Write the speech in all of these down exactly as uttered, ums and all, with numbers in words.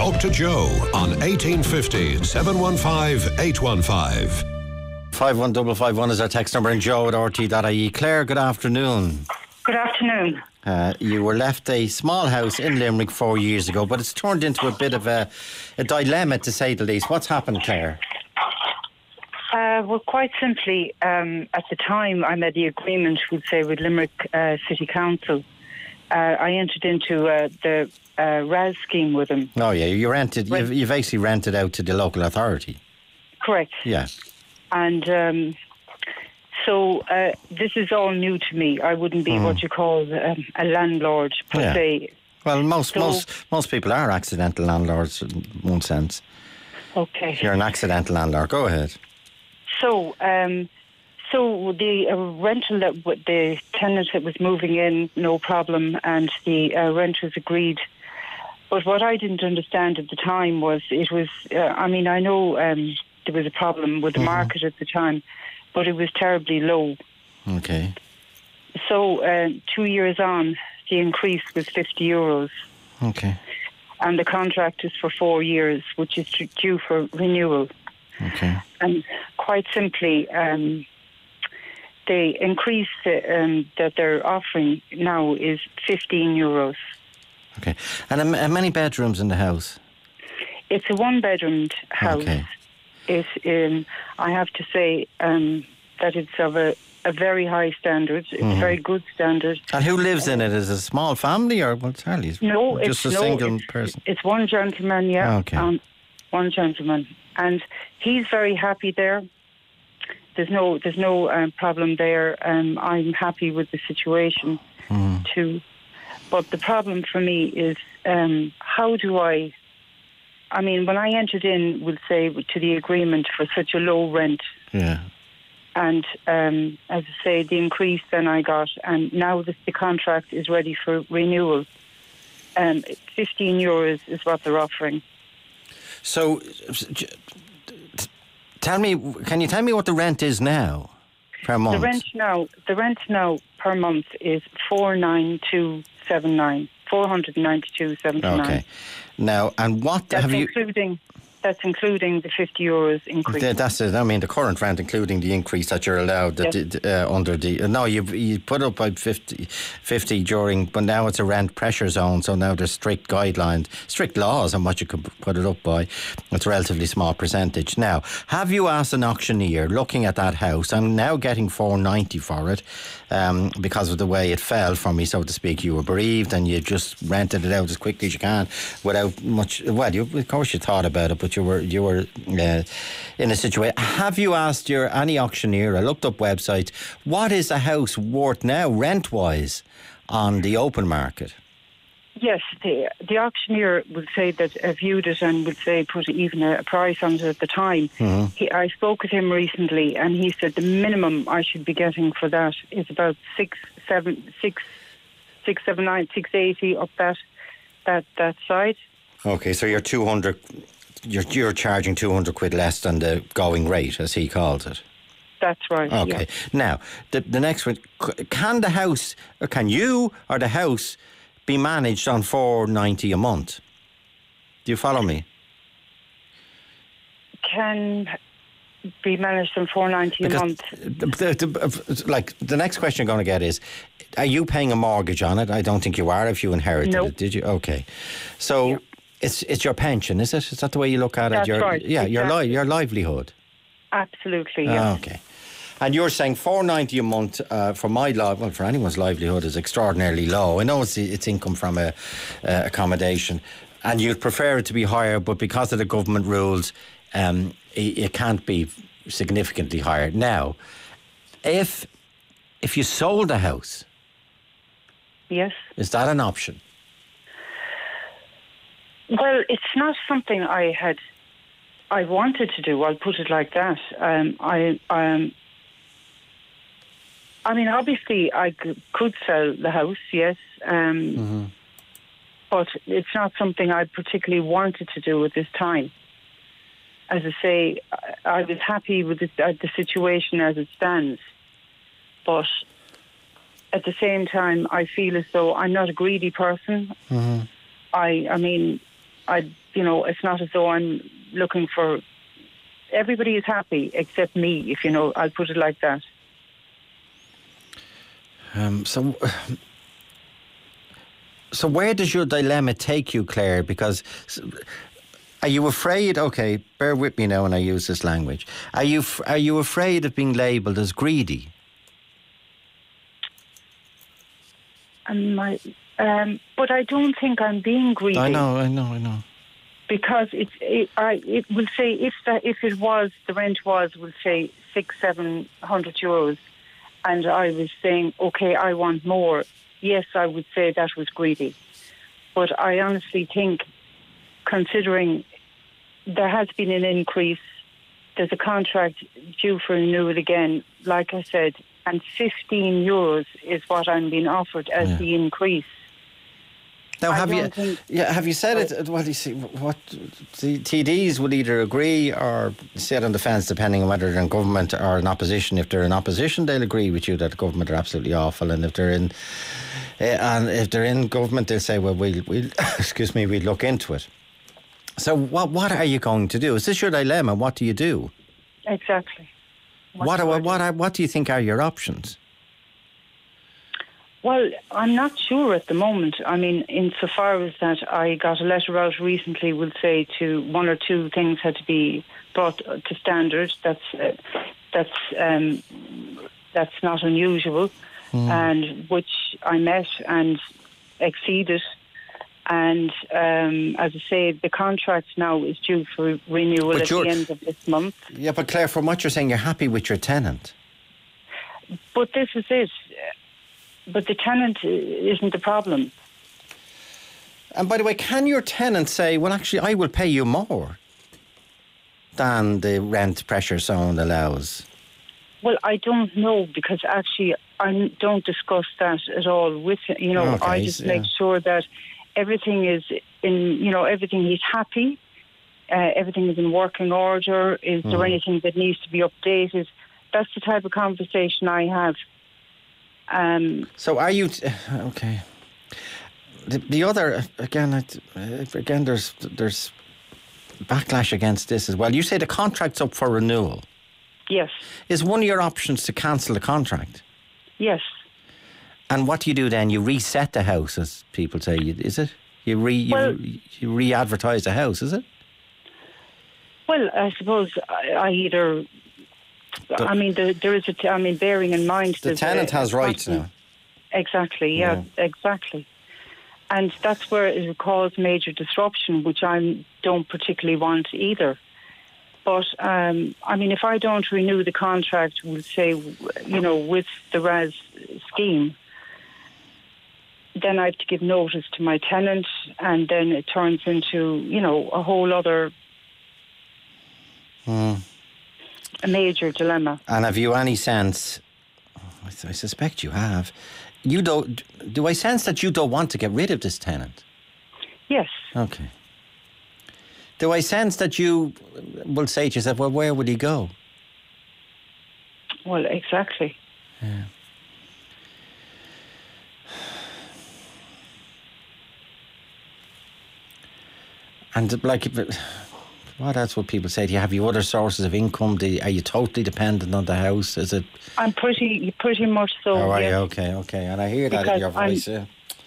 Talk to Joe on eighteen fifty, seven one five, eight one five. five one five five one is our text number, and Joe at r t dot i e. Claire, good afternoon. Good afternoon. Uh, you were left a small house in Limerick four years ago, but it's turned into a bit of a, a dilemma, to say the least. What's happened, Claire? Uh, well, quite simply, um, at the time I made the agreement, we'd say, with Limerick uh, City Council. Uh, I entered into uh, the uh, R A S scheme with them. Oh, yeah, you rented, Right. you've, you've actually rented out to the local authority. Correct. Yeah. And um, so uh, this is all new to me. I wouldn't be Mm. what you call um, a landlord, per Yeah. se. Well, most So- most most people are accidental landlords in one sense. Okay. You're an accidental landlord. Go ahead. So, um, so the uh, rental that w- the tenant that was moving in, no problem, and the uh, renters agreed. But what I didn't understand at the time was it was. Uh, I mean, I know um, there was a problem with the Mhm. market at the time, but it was terribly low. Okay. So, uh, two years on, the increase was fifty euros, Okay. and the contract is for four years, which is due for renewal. Okay. And quite simply, um, the increase um, that they're offering now is fifteen euros. Okay. And um, how many bedrooms in the house? It's a one-bedroomed house. Okay. It, um, I have to say um, that it's of a, a very high standard. It's Mhm. a very good standard. And who lives in it? Is it a small family or well, Charlie? Is No, just it's a no, single it's, person. It's one gentleman, yeah. Okay. Um, one gentleman, and he's very happy there. There's no, there's no um, problem there. Um, I'm happy with the situation Mm. too. But the problem for me is um, how do I? I mean, when I entered in, we'll say, to the agreement for such a low rent, Yeah. and um, as I say, the increase then I got, and now the, the contract is ready for renewal. Um, fifteen euros is what they're offering. So, j- t- tell me, can you tell me what the rent is now per month? The rent now, the rent now per month is four nine two seven nine, four hundred ninety two seventy nine. Okay. Now, and what That's have you? including that's including the fifty euros increase. Th- That's it. I mean, the current rent, including the increase that you're allowed that Yes. d- uh, under the. Uh, no, you you put up by fifty, fifty during, but now it's a rent pressure zone. So now there's strict guidelines, strict laws on what you could put it up by. It's a relatively small percentage. Now, have you asked an auctioneer looking at that house? I'm now getting four ninety for it um, because of the way it fell for me, so to speak. You were bereaved and you just rented it out as quickly as you can without much. Well, you, of course you thought about it, but you were you were uh, in a situation. Have you asked your any auctioneer? I looked up websites. What is a house worth now, rent wise, on the open market? Yes, the the auctioneer would say that uh, viewed it and would say put even a, a price on it at the time. Mm-hmm. He, I spoke with him recently, and he said the minimum I should be getting for that is about six, seven, six, six, seven, nine, six eighty up that that that side. Okay, so you're two hundred. You're you're charging two hundred quid less than the going rate, as he calls it. That's right. Okay. Yeah. Now, the the next one: c- can the house, or can you, or the house, be managed on four ninety a month? Do you follow me? Can be managed on four ninety a Because month. the, the, the, like the next question you're going to get is: are you paying a mortgage on it? I don't think you are. If you inherited No. it, did you? Okay. So. Yeah. It's it's your pension, is it? Is that the way you look at it? That's your, right, Yeah, your li- exactly. your livelihood. Absolutely. Yeah. Ah, okay. And you're saying four ninety a month uh, for my life, well, for anyone's livelihood is extraordinarily low. I know it's it's income from a uh, accommodation, and you'd prefer it to be higher, but because of the government rules, um, it, it can't be significantly higher. Now, if if you sold a house, Yes. is that an option? Well, it's not something I had, I wanted to do. I'll put it like that. Um, I, um, I mean, obviously, I c- could sell the house, yes, um, Mm-hmm. but it's not something I particularly wanted to do at this time. As I say, I, I was happy with the, uh, the situation as it stands, but at the same time, I feel as though I'm not a greedy person. Mm-hmm. I, I mean. I, you know, it's not as though I'm looking for. Everybody is happy except me, if you know. I'll put it like that. Um, so, so where does your dilemma take you, Claire? Because are you afraid? Okay, bear with me now when I use this language. Are you are you afraid of being labelled as greedy? And my, um, but I don't think I'm being greedy. I know, I know, I know. Because it's, it, I, it will say if that if it was the rent was, will say six, seven hundred euros, and I was saying, okay, I want more. Yes, I would say that was greedy. But I honestly think, considering there has been an increase, there's a contract due for renewal again, like I said, and fifteen euros is what I'm being offered as Yeah. the increase. Now, I have you don't think- yeah have you said it? Well, you see, what the T Ds will either agree or sit on the fence, depending on whether they're in government or in opposition. If they're in opposition, they'll agree with you that the government are absolutely awful, and if they're in uh, and if they're in government, they'll say, well, we'll, we'll excuse me, we'll look into it. So, what what are you going to do? Is this your dilemma? What do you do? Exactly. What do I what do? what, are, what do you think are your options? Well, I'm not sure at the moment. I mean, insofar as that I got a letter out recently, will say to one or two things had to be brought to standard. That's uh, that's um, that's not unusual, Mm. and which I met and exceeded. And um, as I say, the contract now is due for renewal But at you're- the end of this month. Yeah, but Claire, from what you're saying, you're happy with your tenant. But this is it. But the tenant isn't the problem. And by the way, can your tenant say, well, actually, I will pay you more than the rent pressure zone allows? Well, I don't know, because actually I don't discuss that at all with him. You know, Okay, I just yeah. make sure that everything is in, you know, everything he's happy, uh, everything is in working order. Is there Mhm. anything that needs to be updated? That's the type of conversation I have. Um, So are you... T- okay. The, the other, again, it- uh, again, there's there's backlash against this as well. You say the contract's up for renewal. yes, Is one of your options to cancel the contract? yes. And what do you do then? You reset the house, as people say, you- is it? You re you, Well- you re-advertise the house, is it? Well, I suppose I, I either... The- I mean, there, there is a... T- I mean, bearing in mind... The there's tenant a- has rights now. Exactly, yeah, exactly. And that's where it will cause major disruption, which I don't particularly want either. But, um, I mean, if I don't renew the contract, we'll say, you know, with the R A S scheme, then I have to give notice to my tenant, and then it turns into, you know, a whole other Hmm. a major dilemma. And have you any sense, I, I suspect you have, you don't, do I sense that you don't want to get rid of this tenant? Yes, Okay. Do I sense that you will say to yourself, well, where would he go? well, exactly. Yeah. And like, if- what else would people say to you? Have you other sources of income? Do you, are you totally dependent on the house? Is it? I'm pretty, pretty much so. Oh, are you? yes. Okay, okay. And I hear that in Because your I'm- voice. Yeah.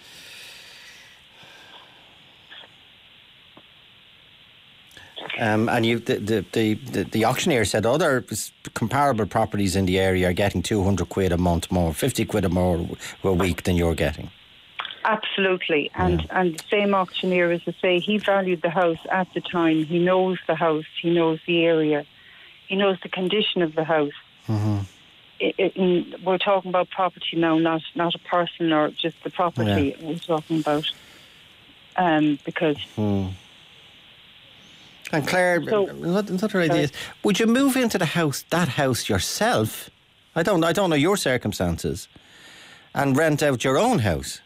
Um, and you, the, the, the, the, the auctioneer said other s- comparable properties in the area are getting two hundred quid a month more, fifty quid a more a week than you're getting. Absolutely, and Yeah. and the same auctioneer, as I say, he valued the house at the time. He knows the house, he knows the area, he knows the condition of the house. Mm-hmm. It, it, in, we're talking about property now, not not a person or just the property. We're talking about, um, because Hmm. And Claire, So- another another idea is, would you move into the house, that house yourself? I don't, I don't know your circumstances, and rent out your own house.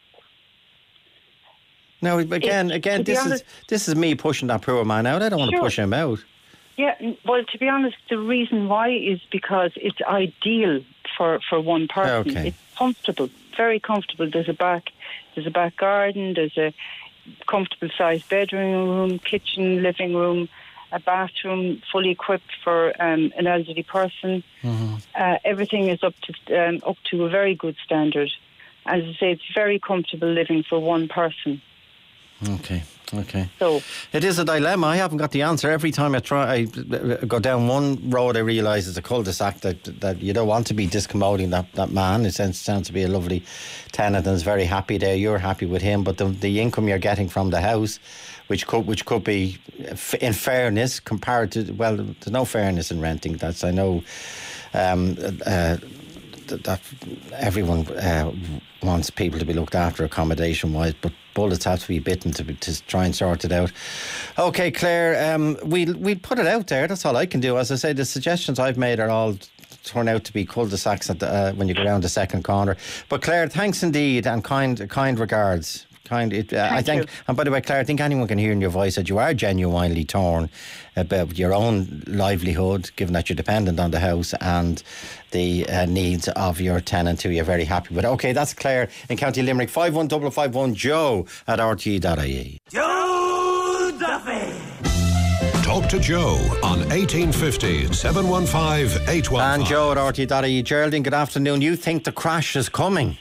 Now again, It- again, to be this is honest- this is me pushing that poor man out. I don't want to Sure. push him out. yeah. n- Well, to be honest, the reason why is because it's ideal for for one person. Okay. It's comfortable, very comfortable. There's a back, there's a back garden. There's a comfortable sized bedroom room, kitchen, living room, a bathroom fully equipped for um, an elderly person. Mm-hmm. Uh, everything is up to um, up to a very good standard. As I say, it's very comfortable living for one person. Okay, okay. So it is a dilemma. I haven't got the answer. Every time I try, I go down one road, I realise it's a cul-de-sac that that you don't want to be discommoding that, that man. It sounds, sounds to be a lovely tenant and is very happy there. You're happy with him, but the, the income you're getting from the house, which could which could be, in fairness, compared to, well, there's no fairness in renting. That's, I know, um, uh, that everyone uh, wants people to be looked after accommodation wise, but bullets have to be bitten to, to try and sort it out. Okay, Claire, um, we'll, we'll put it out there. That's all I can do. As I say, the suggestions I've made are all turn out to be cul-de-sacs at the, uh, when you go down the second corner. But Claire, thanks indeed, and kind kind regards. Kind, it, uh, I think, you. And by the way, Claire, I think anyone can hear in your voice that you are genuinely torn about your own livelihood, given that you're dependent on the house, and the uh, needs of your tenant, who you're very happy with. Okay, that's Claire in County Limerick. five one five five one Joe at r t e dot i e. Joe Duffy. Talk to Joe on eighteen fifty, seven one five, eight one five. And Joe at r t e dot i e. Geraldine, good afternoon. You think the crash is coming?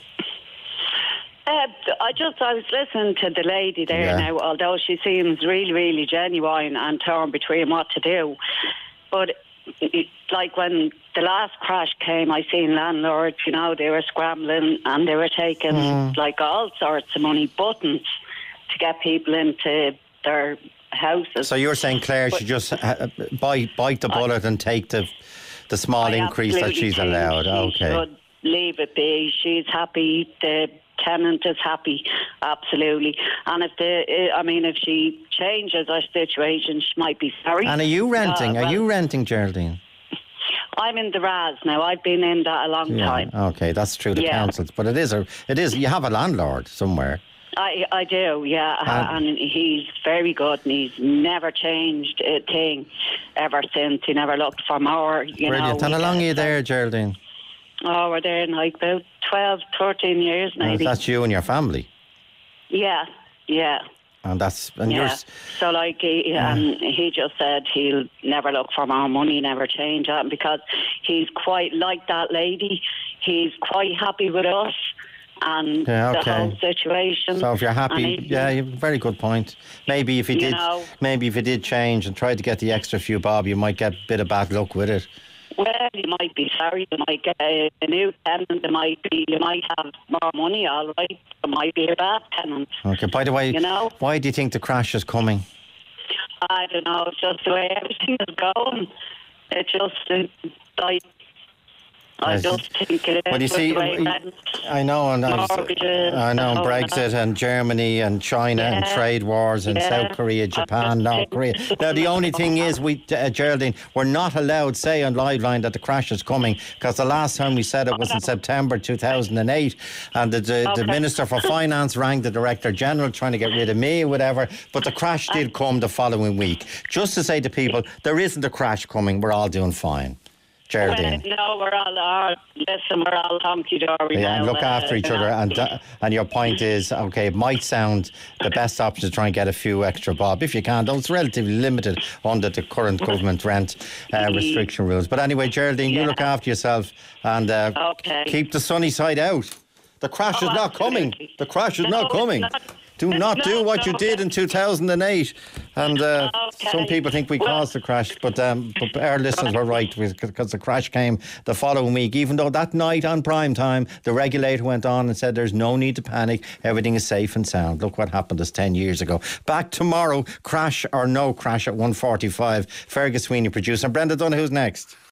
Uh, I just, I was listening to the lady there yeah. now, although she seems really, really genuine and torn between what to do. But, it, like, when the last crash came, I seen landlords, you know, they were scrambling and they were taking, mm. like, all sorts of money, buttons, to get people into their houses. So you're saying Claire should just uh, bite, bite the bullet I, and take the, the small I increase that she's allowed? She okay. should leave it be. She's happy. The tenant is happy, absolutely. And if the, I mean, if she changes her situation, she might be sorry. And are you renting? Uh, well, are you renting, Geraldine? I'm in the R A S now. I've been in that a long yeah, time. Okay, that's true. The yeah. councils, but it is a, it is. You have a landlord somewhere. I, I do, yeah, and, and he's very good, and he's never changed a thing ever since. He never looked for more. You Brilliant. know, and how long are you there, Geraldine? Oh, we're there in like about twelve, thirteen years maybe. Oh, that's you and your family? Yeah, yeah. And that's... And yeah. you're... So like, he, um, he just said he'll never look for more money, never change that, because he's quite like that lady. He's quite happy with us and yeah, okay. the whole situation. So if you're happy, yeah, you have a very good point. Maybe if you, you did, know, maybe if you did change and tried to get the extra few bob, you might get a bit of bad luck with it. Well, you might be sorry. You might get a, a new tenant. It might be. You might have more money. All right. It might be a bad tenant. Okay. By the way, you know, why do you think the crash is coming? I don't know. It's just the way everything is going. It just uh, like. I just think it is. Well, you see, I know, and I, I know, and Brexit and Germany and China yeah. and trade wars and yeah. South Korea, Japan, North Korea. Now, the only thing is, we, uh, Geraldine, we're not allowed to say on Liveline that the crash is coming, because the last time we said it was in September two thousand eight, and the, the, okay. the Minister for Finance rang the Director General trying to get rid of me or whatever, but the crash did come the following week. Just to say to people, there isn't a crash coming, we're all doing fine. Geraldine. Well, no, we're all, uh, listen, we're all honky-dory yeah, now. look after uh, each other. And uh, and your point is, okay, it might sound the best option to try and get a few extra bob, if you can, though it's relatively limited under the current government rent uh, restriction rules. But anyway, Geraldine, yeah. you look after yourself and uh, okay. keep the sunny side out. The crash oh, is not absolutely. coming. The crash is no, not coming. Not. Do not no, do what no, you did in two thousand eight. And uh, okay. some people think we well, caused the crash, but, um, but our listeners were right, because the crash came the following week, even though that night on prime time, the regulator went on and said there's no need to panic, everything is safe and sound. Look what happened us ten years ago. Back tomorrow, crash or no crash at one forty-five. Fergus Sweeney, producer. Brenda Dunn, who's next?